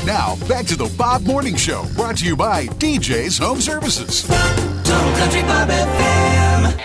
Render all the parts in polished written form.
Now, back to the Bob Morning Show, brought to you by DJ's Home Services. Total Country Bob FM.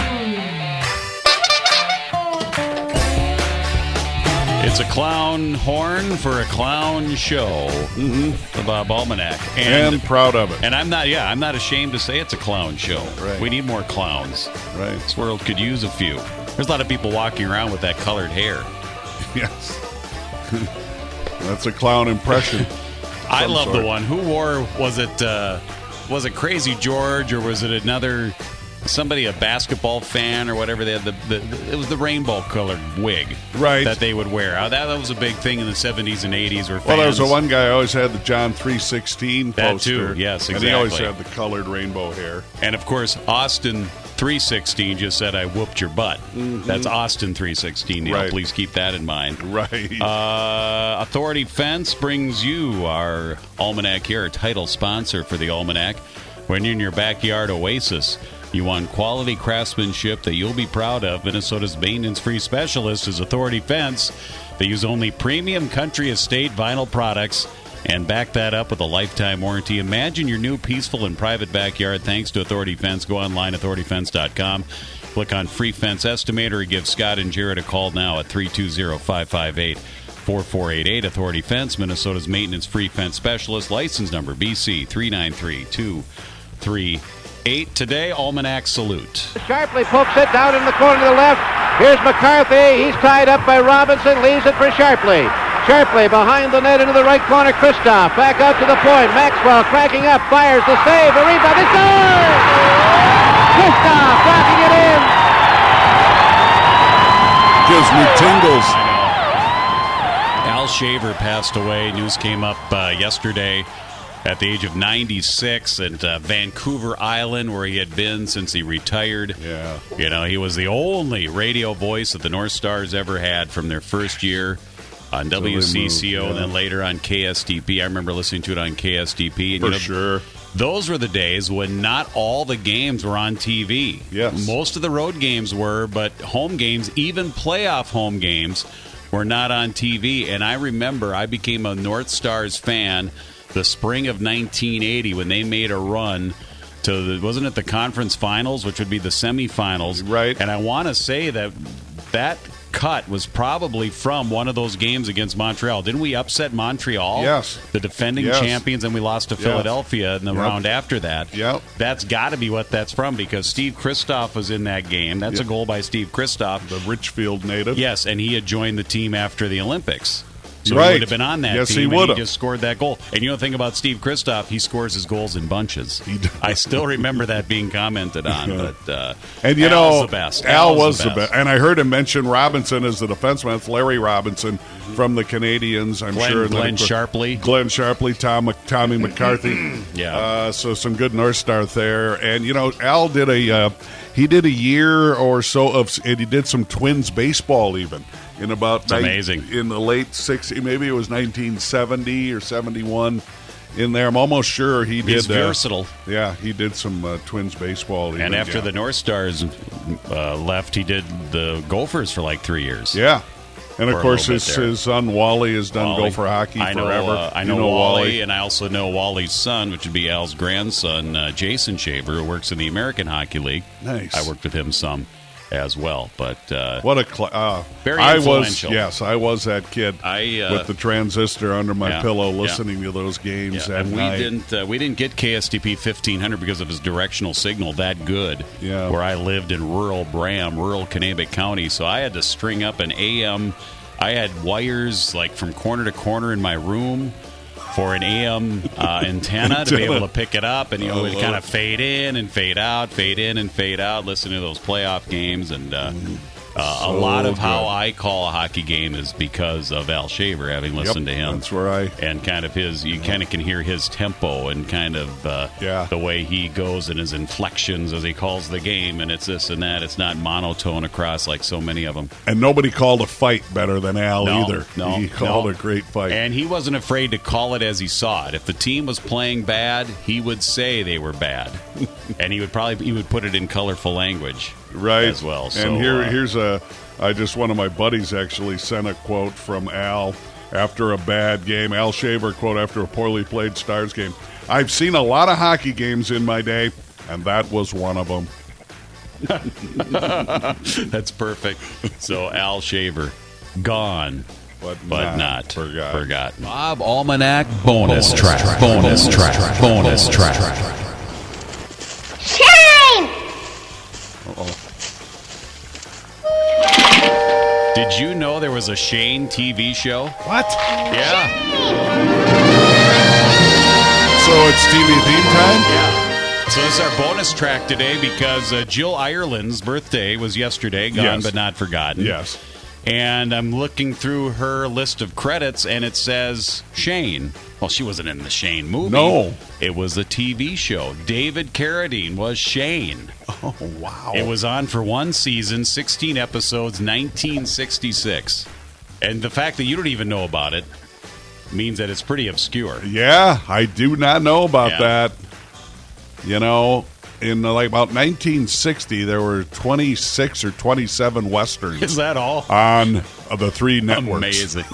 It's a clown horn for a clown show. The Bob Almanac. And proud of it. And I'm not ashamed to say it's a clown show. Right. We need more clowns. Right. This world could use a few. There's a lot of people walking around with that colored hair. Yes. That's a clown impression. I love the one. Who wore, was it Crazy George, or was it somebody, a basketball fan or whatever? They had it was the rainbow colored wig, right, that they would wear. That was a big thing in the 70s and 80s. Where well, there was the one guy always had the John 3:16 that poster. too, yes, exactly. And he always had the colored rainbow hair. And of course, Austin 3:16 just said, "I whooped your butt." That's Austin 3:16. Neil, right. Please keep that in mind. Right. Authority Fence brings you our Almanac here, a title sponsor for the Almanac. When you're in your backyard oasis, you want quality craftsmanship that you'll be proud of. Minnesota's maintenance-free specialist is Authority Fence. They use only premium country estate vinyl products and back that up with a lifetime warranty. Imagine your new peaceful and private backyard thanks to Authority Fence. Go online, authorityfence.com. Click on Free Fence Estimator or give Scott and Jared a call now at 320-558-4488. Authority Fence, Minnesota's maintenance-free fence specialist. License number BC 393-238. Today, Almanac Salute. Sharpley pokes it down in the corner to the left. Here's McCarthy. He's tied up by Robinson. Leaves it for Sharpley. Sharpley behind the net into the right corner. Kristoff back out to the point. Maxwell cracking up. Fires the save. A rebound. They score! Kristoff knocking it in. Gives me tingles. Al Shaver passed away. News came up yesterday at the age of 96 at Vancouver Island, where he had been since he retired. Yeah. You know, he was the only radio voice that the North Stars ever had from their first year on WCCO and then later on KSTP. I remember listening to it on KSTP. And, sure. Those were the days when not all the games were on TV. Yes. Most of the road games were, but home games, even playoff home games, were not on TV. And I remember I became a North Stars fan the spring of 1980 when they made a run to, wasn't it the conference finals, which would be the semifinals? Right. And I want to say that cut was probably from one of those games against Montreal. Didn't we upset Montreal? Yes. The defending champions, and we lost to Philadelphia in the round after that. Yep. That's got to be what that's from, because Steve Kristoff was in that game. That's a goal by Steve Kristoff. The Richfield native. Yes, and he had joined the team after the Olympics. So right. he would have been on that yes, team, he and would have. he just scored that goal. And you know the thing about Steve Kristoff, he scores his goals in bunches. I still remember that being commented on. But and you Al's know, the best. Al was the best. And I heard him mention Robinson as the defenseman. It's Larry Robinson from the Canadians, I'm sure. Glenn Sharpley. Glenn Sharpley, Tommy McCarthy. Yeah. So some good North Star there. And, you know, Al did a year or so and he did some Twins baseball even. In about amazing. In the late 60s, maybe it was 1970 or 71 in there. I'm almost sure he did. He's versatile. Yeah, he did some Twins baseball. Even, and after the North Stars left, he did the Gophers for like 3 years. Yeah. And, of course, his son Wally has done Gopher hockey forever. I know Wally, and I also know Wally's son, which would be Al's grandson, Jason Shaver, who works in the American Hockey League. Nice. I worked with him some as well. But what a very influential. I was that kid with the transistor under my pillow listening to those games at night. We didn't get KSTP 1500 because of his directional signal that good. Yeah. Where I lived in rural Bram, rural Kanabec County, so I had to string up an AM. I had wires like from corner to corner in my room for an AM antenna to be able to pick it up, and it would kind of fade in and fade out, fade in and fade out, listening to those playoff games, and a lot of how I call a hockey game is because of Al Shaver, having listened to him. That's where and kind of you kind of can hear his tempo and kind of the way he goes and his inflections as he calls the game, and it's this and that. It's not monotone across like so many of them. And nobody called a fight better than Al either. No, he called a great fight. And he wasn't afraid to call it as he saw it. If the team was playing bad, he would say they were bad. And he would put it in colorful language. Right. As well. So, and here's one of my buddies actually sent a quote from Al after a bad game. Al Shaver quote after a poorly played Stars game. I've seen a lot of hockey games in my day, and that was one of them. That's perfect. So Al Shaver, gone, but not forgotten. Bob Almanac bonus track. Bonus track. Bonus track. Shame! Uh-oh. Did you know there was a Shane TV show? What? Yeah. So it's TV theme time? Yeah. So this is our bonus track today because Jill Ireland's birthday was yesterday, gone Yes. but not forgotten. Yes. And I'm looking through her list of credits, and it says Shane. Well, she wasn't in the Shane movie. No. It was a TV show. David Carradine was Shane. Oh, wow. It was on for one season, 16 episodes, 1966. And the fact that you don't even know about it means that it's pretty obscure. Yeah, I do not know about Yeah. that. You know, in like about 1960, there were 26 or 27 westerns Is that all? on the three networks. Amazing.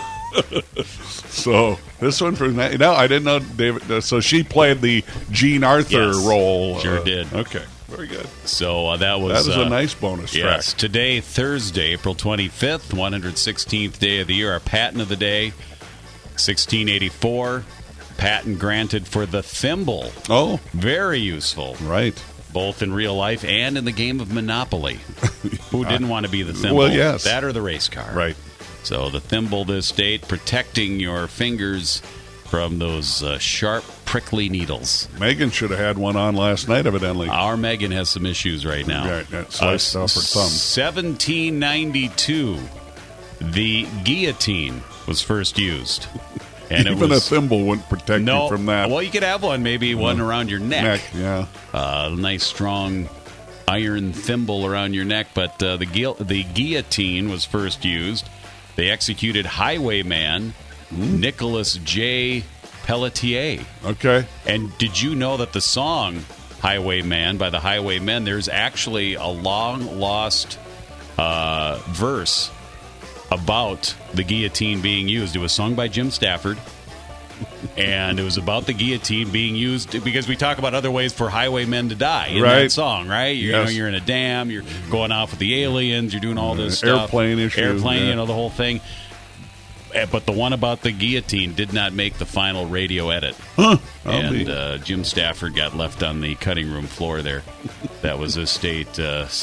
So this one from I didn't know David. So she played the Jean Arthur Yes, role. sure did. Okay, very good. So that That was is a nice bonus track. Yes, today, Thursday, April 25th, 116th day of the year, our patent of the day, 1684, patent granted for the thimble. Oh, Very useful, right. both in real life and in the game of Monopoly. Who didn't want to be the thimble? Well, yes. That or the race car. Right. So the thimble this date, protecting your fingers from those sharp, prickly needles. Megan should have had one on last night, evidently. Our Megan has some issues right now. Right, that sliced off her thumb. 1792, the guillotine was first used. And Even it was, a thimble wouldn't protect you from that. Well, you could have one, maybe one around your neck. Yeah. A nice, strong iron thimble around your neck. But the guillotine was first used. They executed Highwayman, Nicholas J. Pelletier. Okay. And did you know that the song Highwayman by the Highwaymen, there's actually a long-lost verse about the guillotine being used. It was sung by Jim Stafford, and it was about the guillotine being used because we talk about other ways for highwaymen to die in Right. that song, right? You Yes. know, you're in a dam, you're going off with the aliens, you're doing all this stuff. Airplane issue, Airplane, yeah. you know, the whole thing. But the one about the guillotine did not make the final radio edit. Huh. And Jim Stafford got left on the cutting room floor there. That was estate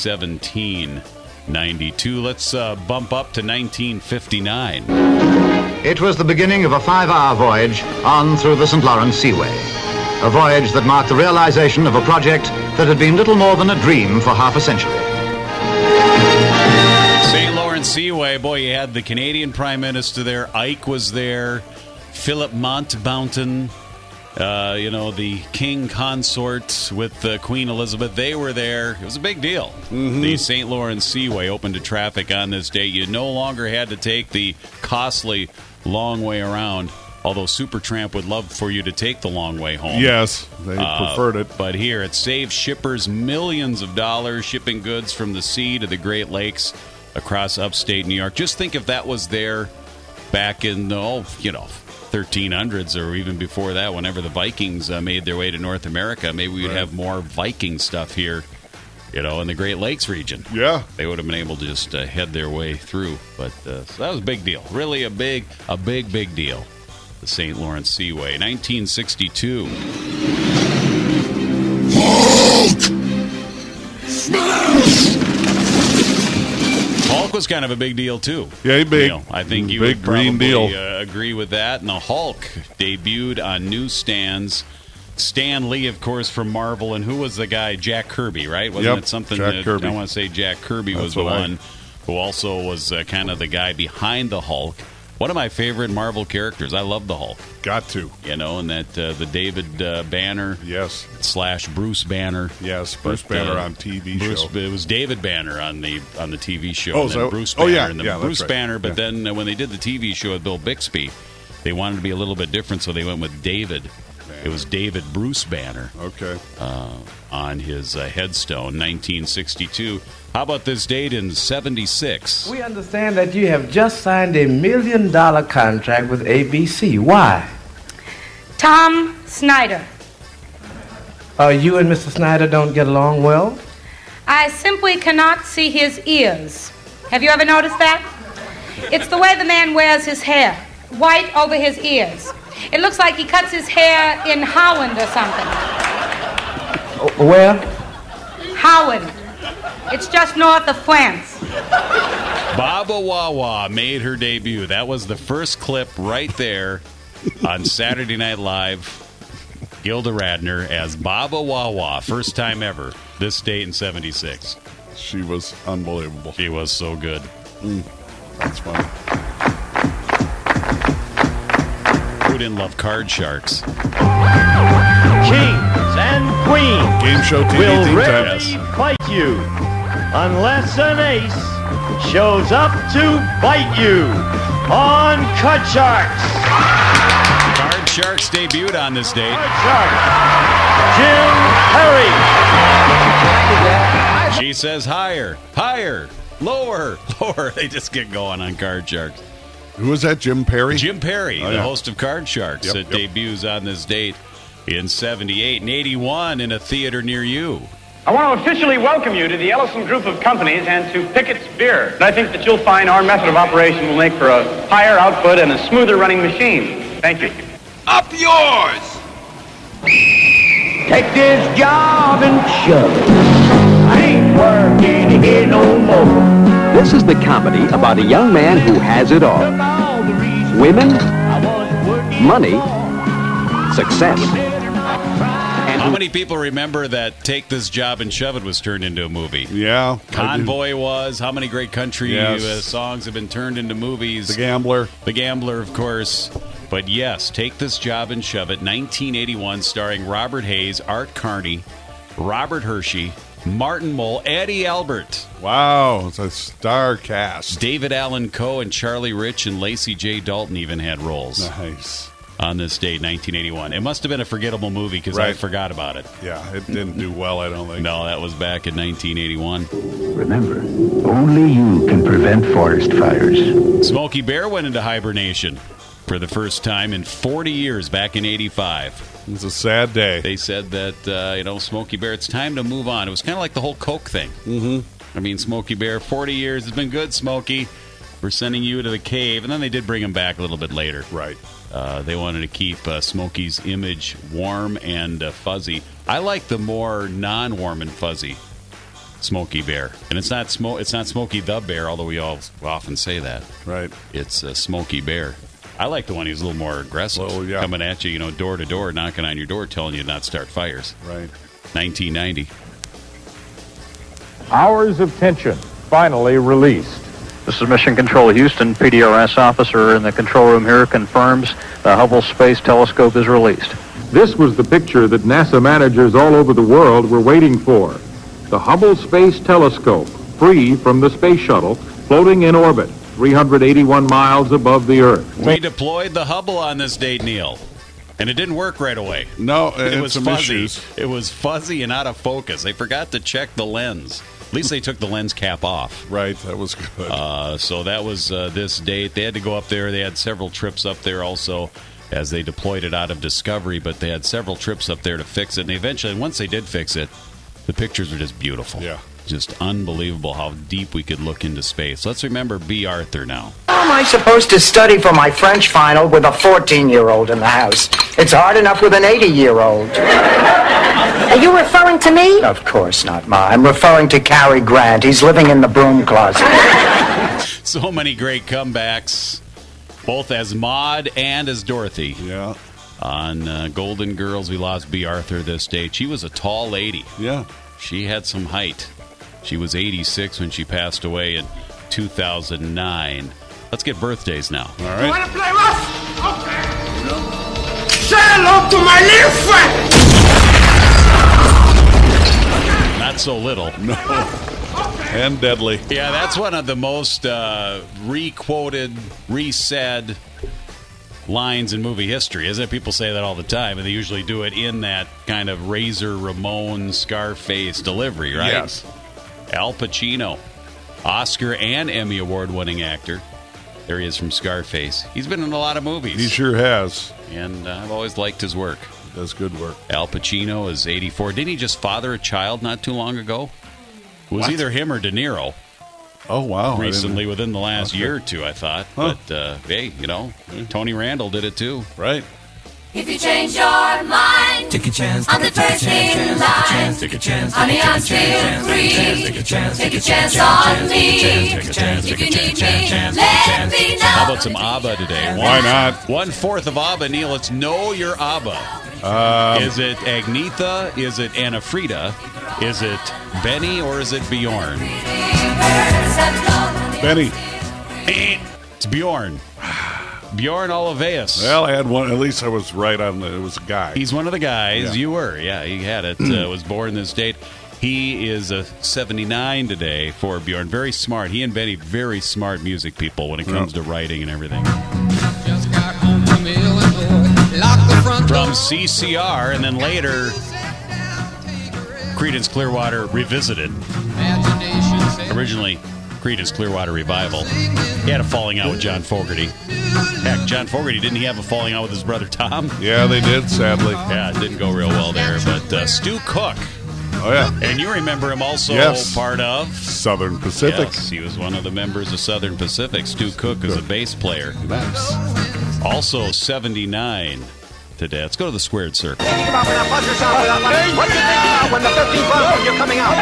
1792. Let's bump up to 1959. It was the beginning of a 5-hour voyage on through the St. Lawrence Seaway. A voyage that marked the realization of a project that had been little more than a dream for half a century. St. Lawrence Seaway, boy, you had the Canadian Prime Minister there. Ike was there. Philip Montbatten, the King Consort with Queen Elizabeth. They were there. It was a big deal. The St. Lawrence Seaway opened to traffic on this day. You no longer had to take the costly long way around, although Supertramp would love for you to take the long way home. Yes, they preferred it. But here, it saved shippers millions of dollars shipping goods from the sea to the Great Lakes across upstate New York. Just think if that was there back in the 1300s or even before that, whenever the Vikings made their way to North America, maybe we'd have more Viking stuff here, in the Great Lakes region. Yeah. They would have been able to just head their way through. But so that was a big deal. Really a big deal. The St. Lawrence Seaway. 1962. Hulk was kind of a big deal, too. Yeah, big. I think you big would green probably deal. Agree with that. And the Hulk debuted on newsstands. Stan Lee, of course, from Marvel. And who was the guy? Jack Kirby, right? Wasn't Yep, it something Jack that Kirby. I want to say Jack Kirby was That's the what I- one who also was kind of the guy behind the Hulk. One of my favorite Marvel characters. I love the Hulk. Got to. And that the David Banner Yes. / Bruce Banner. Yes. Bruce But, Banner on TV show. It was David Banner on the TV show. Oh, and then so- Bruce oh, Banner yeah, and then yeah, that's Bruce right. Banner. But Yeah. then when they did the TV show with Bill Bixby, they wanted to be a little bit different, so they went with David It was David Bruce Banner. Okay. On his headstone, 1962. How about this date in 76? We understand that you have just signed $1 million contract with ABC. Why? Tom Snyder. You and Mr. Snyder don't get along well? I simply cannot see his ears. Have you ever noticed that? It's the way the man wears his hair, white over his ears. It looks like he cuts his hair in Holland or something. Where? Holland. It's just north of France. Baba Wawa made her debut. That was the first clip right there on Saturday Night Live. Gilda Radner as Baba Wawa. First time ever. This date in 76. She was unbelievable. She was so good. That's funny. Who didn't love Card Sharks? Kings and queens Game show TV will theme rarely time. fight you unless an ace shows up to bite you on Card Sharks. Card Sharks debuted on this date. Card Sharks. Jim Perry. She says higher, higher, lower, lower. They just get going on Card Sharks. Who was that, Jim Perry? Jim Perry, Oh, the yeah. host of Card Sharks, Yep, that debuts on this date in 78 and 81 in a theater near you. I want to officially welcome you to the Ellison Group of Companies and to Pickett's Beer. And I think that you'll find our method of operation will make for a higher output and a smoother running machine. Thank you. Up yours. Take this job and shove it. I ain't working here no more. This is the comedy about a young man who has it all. Women, money, success. How many people remember that Take This Job and Shove It was turned into a movie? Yeah. Convoy was. How many great country Yes. songs have been turned into movies? The Gambler. The Gambler, of course. But yes, Take This Job and Shove It, 1981, starring Robert Hayes, Art Carney, Robert Hershey, Martin Mull, Eddie Albert, Wow. It's a star cast. David Allen Coe, and Charlie Rich and Lacey J. Dalton even had roles Nice. on this date, 1981. It must have been a forgettable movie because I Right. forgot about it. Yeah, it didn't do well, I don't think. No, that was back in 1981. Remember, only you can prevent forest fires. Smokey Bear went into hibernation for the first time in 40 years back in 85. It's a sad day. They said that, Smokey Bear, it's time to move on. It was kind of like the whole Coke thing. Mm-hmm. I mean, Smokey Bear, 40 years. It's been good, Smokey. We're sending you to the cave. And then they did bring him back a little bit later. Right. They wanted to keep Smokey's image warm and fuzzy. I like the more non-warm and fuzzy Smokey Bear. And it's not Smokey the Bear, although we all often say that. Right. It's Smokey Bear. I like the one who's a little more aggressive, coming at you, door to door, knocking on your door, telling you not to start fires. Right. 1990. Hours of Tension, finally released. This is Mission Control Houston. PDRS officer in the control room here confirms the Hubble Space Telescope is released. This was the picture that NASA managers all over the world were waiting for. The Hubble Space Telescope, free from the space shuttle, floating in orbit, 381 miles above the Earth. We deployed the Hubble on this date, Neil, and it didn't work right away. No, it was some fuzzy. issues. It was fuzzy and out of focus. They forgot to check the lens. At least they took the lens cap off. Right, that was good. So that was this date. They had to go up there. They had several trips up there also as they deployed it out of Discovery, but they had several trips up there to fix it. And eventually, once they did fix it, the pictures were just beautiful. Yeah. Just unbelievable how deep we could look into space. Let's remember B. Arthur now. How am I supposed to study for my French final with a 14-year-old in the house? It's hard enough with an 80-year-old. Are you referring to me? Of course not, Ma. I'm referring to Cary Grant. He's living in the broom closet. So many great comebacks, both as Maude and as Dorothy. Yeah. On Golden Girls, we lost B. Arthur this date. She was a tall lady. Yeah. She had some height. She was 86 when she passed away in 2009. Let's get birthdays now. All You right. want to play rough? Okay. Say hello to my little friend. Not so little. No. And deadly. Yeah, that's one of the most re-quoted, re-said lines in movie history, isn't it? People say that all the time, and they usually do it in that kind of Razor Ramon Scarface delivery, right? Yes. Al Pacino, Oscar and Emmy Award-winning actor. There he is from Scarface. He's been in a lot of movies. He sure has. And I've always liked his work. He does good work. Al Pacino is 84. Didn't he just father a child not too long ago? It was either him or De Niro. Oh, wow. Recently, within the last year or two, I thought. Huh. But, hey, Tony Randall did it too. Right. If you change your mind, take a chance. I'm the first in line. Take a chance. Honey, I'm still free. Take a chance. Take a chance on me. Take a chance. If you need me, let me know. How about some ABBA today? Why not? 1/4 of ABBA, Neil. Let's know your ABBA. Is it Agnetha? Is it Anna Frida? Is it Benny or is it Bjorn? Benny. It's Bjorn. Bjorn Olaveus. Well, I had one. At least I was right on it was a guy. He's one of the guys. Yeah. You were. Yeah, he had it. Was born this date. He is a 79 today for Bjorn. Very smart. He and Benny, very smart music people when it comes to writing and everything. Just got home from Illinois, locked the front door. From CCR, and then later, Creedence Clearwater Revisited. Originally, Creedence Clearwater Revival. He had a falling out with John Fogerty. Heck, John Fogerty, didn't he have a falling out with his brother Tom? Yeah, they did, sadly. Yeah, it didn't go real well there. But Stu Cook. Oh, yeah. And you remember him also part of Southern Pacific. Yes, he was one of the members of Southern Pacific. Stu Cook is a bass player. Nice. Also 79 today. Let's go to the squared circle. When the 13th round, when you're coming out.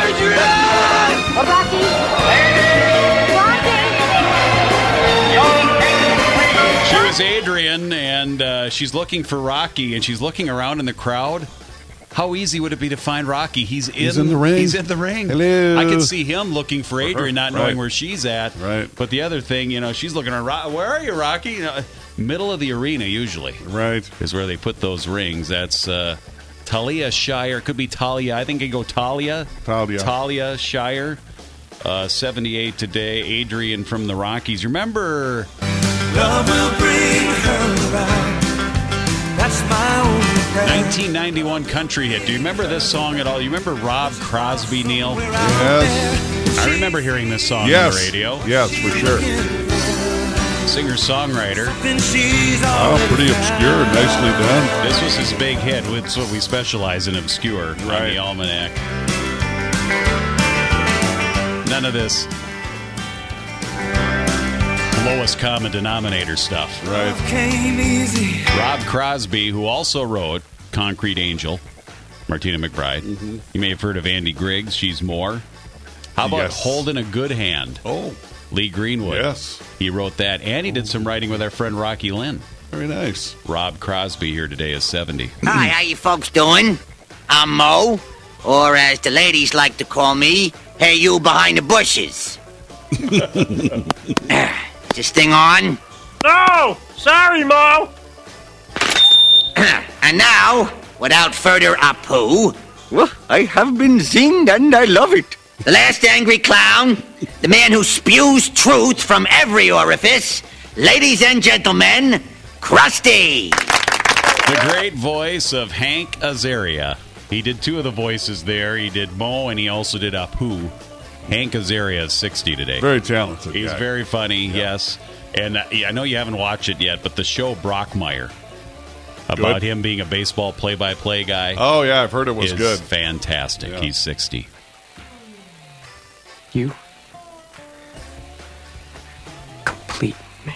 She was Adrian, and she's looking for Rocky, and she's looking around in the crowd. How easy would it be to find Rocky? He's in the ring. He's in the ring. Hello. I can see him looking for Adrian, not knowing where she's at. Right. But the other thing, she's looking at where are you, Rocky? Middle of the arena, usually. Right. Is where they put those rings. That's Talia Shire. Could be Talia. I think I go Talia. Talia Shire. 78 today. Adrian from the Rockies. Remember... Love will bring her around. That's my only prayer. 1991 country hit. Do you remember this song at all? You remember Rob Crosby, Neil? Yes. I remember hearing this song on the radio. Yes, for sure. Singer-songwriter. Oh, pretty obscure. Nicely done. This was his big hit. It's what we specialize in, obscure, on the Almanac. None of this lowest common denominator stuff. Right. Came easy. Rob Crosby, who also wrote Concrete Angel, Martina McBride. Mm-hmm. You may have heard of Andy Griggs, She's More. How about Holding a Good Hand? Oh. Lee Greenwood. Yes. He wrote that, and he did some writing with our friend Rocky Lynn. Very nice. Rob Crosby here today is 70. Hi, how you folks doing? I'm Mo, or as the ladies like to call me, hey you behind the bushes. Is this thing on? No! Sorry, Mo! And now, without further ado, I have been zinged and I love it. The last angry clown, the man who spews truth from every orifice, ladies and gentlemen, Krusty. The great voice of Hank Azaria. He did two of the voices there. He did Mo, and he also did Apu. Hank Azaria is 60 today. Very talented. He's very funny, yes. And I know you haven't watched it yet, but the show Brockmire, about him being a baseball play-by-play guy. Oh, yeah, I've heard it was good. Fantastic. Yeah. He's 60. You complete me.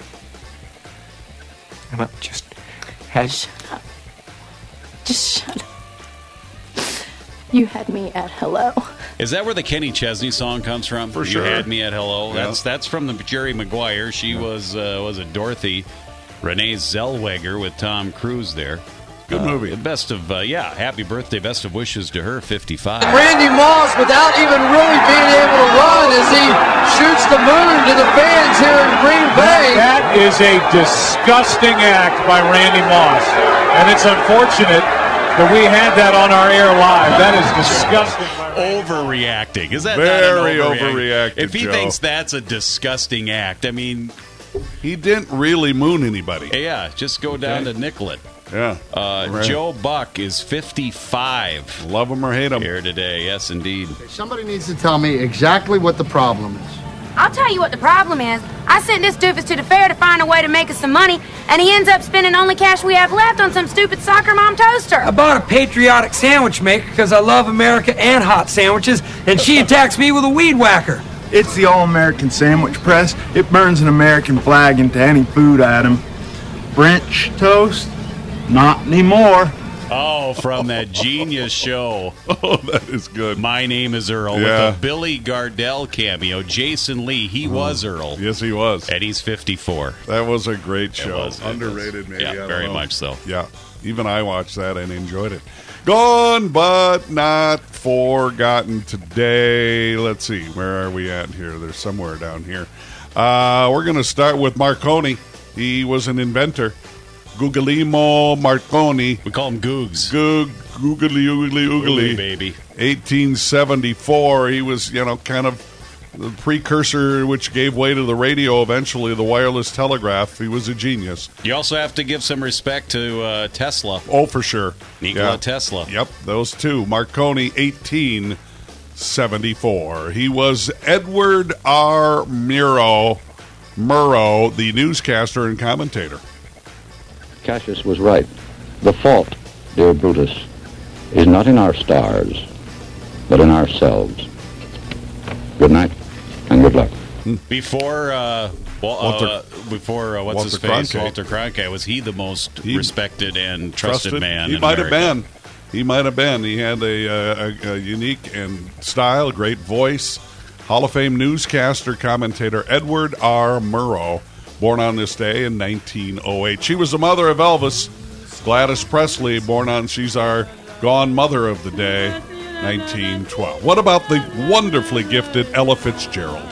And just Shut up. Just shut up. You had me at hello. Is that where the Kenny Chesney song comes from? For sure. You had me at hello. Yeah. That's from the Jerry Maguire. She was it Dorothy? Renee Zellweger with Tom Cruise there. Good movie. Best of, happy birthday, best of wishes to her, 55. Randy Moss, without even really being able to run as he shoots the moon to the fans here in Green Bay. That is a disgusting act by Randy Moss. And it's unfortunate that we had that on our air live. That is disgusting. Overreacting. Is that very not an overreacted? If he Joe. thinks that's a disgusting act, I mean, he didn't really moon anybody. Yeah, just go down to Nicollet. Yeah. Right. Joe Buck is 55. Love him or hate him. Here today, yes, indeed. Somebody needs to tell me exactly what the problem is. I'll tell you what the problem is. I sent this doofus to the fair to find a way to make us some money, and he ends up spending only cash we have left on some stupid soccer mom toaster. I bought a patriotic sandwich maker because I love America and hot sandwiches, and she attacks me with a weed whacker. It's the All-American Sandwich Press. It burns an American flag into any food item. French toast? Not anymore. Oh, from that genius show. Oh, that is good. My Name is Earl with a Billy Gardell cameo. Jason Lee, he was Earl. Yes, he was. And he's 54. That was a great show. It Underrated, maybe. Yeah, very much so. Yeah, even I watched that and enjoyed it. Gone but not forgotten today. Let's see, where are we at here? There's somewhere down here. We're going to start with Marconi. He was an inventor. Guglielmo Marconi. We call him Googs. Googly, oogly, baby. 1874. He was, kind of the precursor which gave way to the radio eventually, the wireless telegraph. He was a genius. You also have to give some respect to Tesla. Oh, for sure. Nikola Tesla. Yep, those two. Marconi, 1874. He was Edward R. Murrow, the newscaster and commentator. Cassius was right. The fault, dear Brutus, is not in our stars, but in ourselves. Good night, and good luck. Before, Walter Cronkite. Walter Cronkite, was he the most respected and trusted man He in might have America? been. He might have been. He had a unique and style, great voice. Hall of Fame newscaster, commentator Edward R. Murrow, born on this day in 1908. She was the mother of Elvis. Gladys Presley, she's our gone mother of the day, 1912. What about the wonderfully gifted Ella Fitzgerald?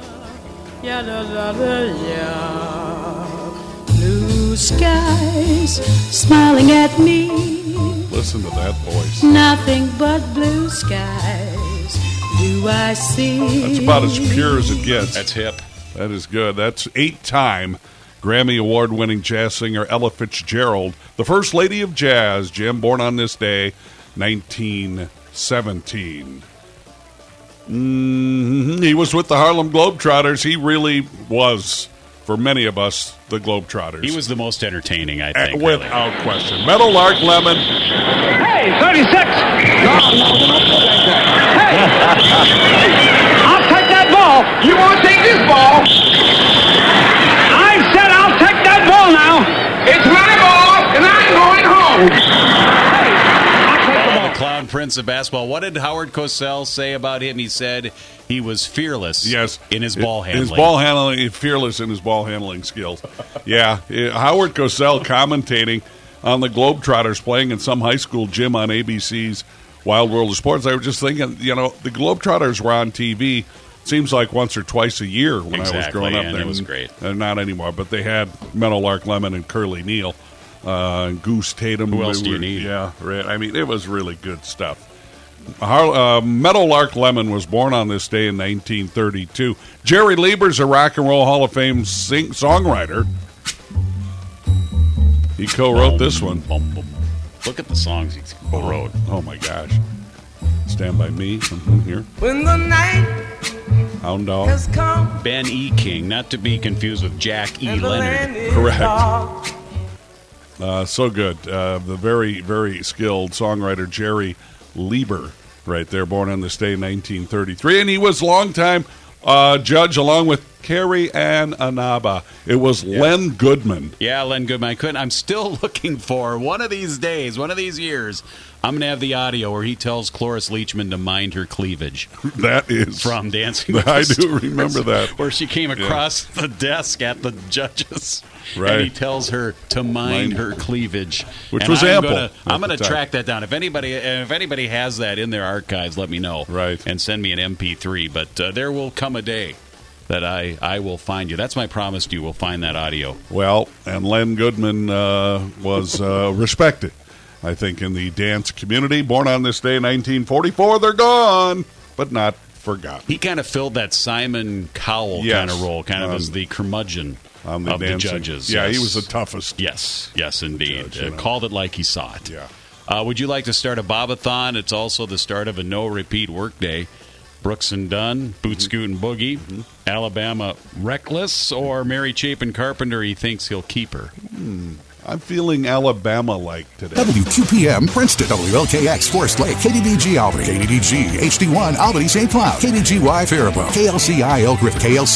Blue skies smiling at me. Listen to that voice. Nothing but blue skies do I see. That's about as pure as it gets. That's hip. That is good. That's 8-time Grammy Award-winning jazz singer Ella Fitzgerald, the First Lady of Jazz. Jim, born on this day, 1917. He was with the Harlem Globetrotters. He really was, for many of us, the Globetrotters. He was the most entertaining, I think. Without question. Meadowlark Lemon. Hey, 36! Hey! I'll take that ball. You won't take this ball. I said I'll take that ball now. It's my ball, and I'm going home. The Clown Prince of basketball. What did Howard Cosell say about him? He said he was fearless in his ball handling. Fearless in his ball handling skills. Yeah. Howard Cosell commentating on the Globetrotters playing in some high school gym on ABC's Wild World of Sports. I was just thinking, the Globetrotters were on TV, seems like once or twice a year when I was growing up there. It was great. Not anymore, but they had Meadowlark Lemon and Curly Neal. Goose Tatum. Who else do you need? Yeah, right. I mean, it was really good stuff. Meadowlark Lemon was born on this day in 1932. Jerry Lieber's a Rock and Roll Hall of Fame songwriter. He co-wrote this one. Look at the songs he co-wrote. Oh my gosh. Stand By Me. Here. When the night Hound Dog. has come, Ben E. King, not to be confused with Jack E. Leonard. Correct. So good. The very, very skilled songwriter Jerry Lieber, right there, born on this day in 1933. And he was longtime judge along with Carrie Ann Anaba. It was Len Goodman. Yeah, Len Goodman. I'm still looking for one of these days, one of these years, I'm going to have the audio where he tells Cloris Leachman to mind her cleavage. That is from Dancing with I the do Stars, remember that. Where she came across the desk at the judges. Right. And he tells her to mind her cleavage. Which and was ample. I'm going at to the time. track that down. If anybody has that in their archives, let me know. Right. And send me an MP3. But there will come a day that I will find you. That's my promise to you. We'll find that audio. Well, and Len Goodman was respected, I think, in the dance community. Born on this day in 1944. They're gone, but not forgotten. He kind of filled that Simon Cowell kind of role, kind of as the curmudgeon. on the of the dancing. judges. Yeah, yes. he was the toughest. Yes, indeed. Judge, Called it like he saw it. Yeah. Would you like to start a Bobathon? It's also the start of a no-repeat workday. Brooks and Dunn, Boot Scoot and Boogie, Alabama Reckless, or Mary Chapin Carpenter, he thinks he'll keep her. I'm feeling Alabama-like today. WQPM, Princeton, WLKX, Forest Lake, KDDG Albany, KDDG, HD1, Albany, St. Cloud, KDGY Faribault, KLCI Elk River, KLC.